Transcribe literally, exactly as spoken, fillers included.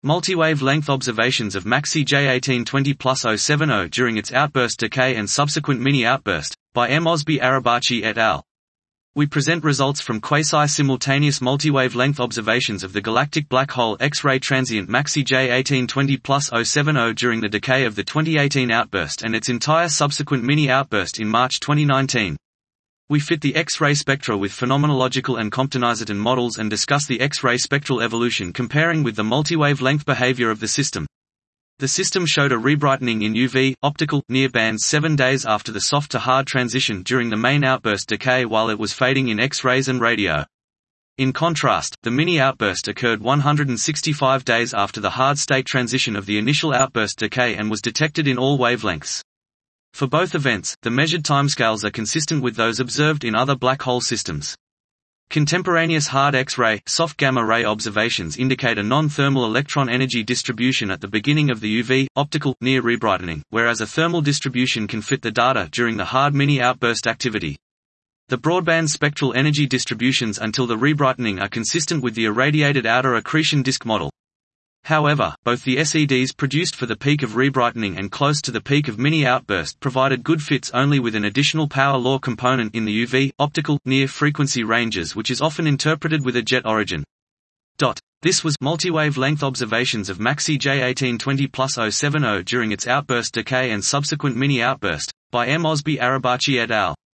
Multi-wave length observations of MAXI J eighteen twenty plus oh seventy during its outburst decay and subsequent mini-outburst, by M. Osby Arabachi et al. We present results from quasi-simultaneous multi-wave length observations of the galactic black hole X-ray transient MAXI J eighteen twenty plus oh seventy during the decay of the twenty eighteen outburst and its entire subsequent mini-outburst in March twenty nineteen. We fit the X-ray spectra with phenomenological and Compton-Iserton models and discuss the X-ray spectral evolution comparing with the multi-wave length behavior of the system. The system showed a rebrightening in U V, optical, near bands seven days after the soft to hard transition during the main outburst decay while it was fading in X-rays and radio. In contrast, the mini-outburst occurred one hundred sixty-five days after the hard state transition of the initial outburst decay and was detected in all wavelengths. For both events, the measured timescales are consistent with those observed in other black hole systems. Contemporaneous hard X-ray, soft gamma-ray observations indicate a non-thermal electron energy distribution at the beginning of the U V, optical, near rebrightening, whereas a thermal distribution can fit the data during the hard mini-outburst activity. The broadband spectral energy distributions until the rebrightening are consistent with the irradiated outer accretion disk model. However, both the S E Ds produced for the peak of rebrightening and close to the peak of mini-outburst provided good fits only with an additional power law component in the U V, optical, near frequency ranges which is often interpreted with a jet origin. This was multi-wave length observations of MAXI J eighteen twenty plus oh seventy during its outburst decay and subsequent mini-outburst, by M. Osby Arabachi et al.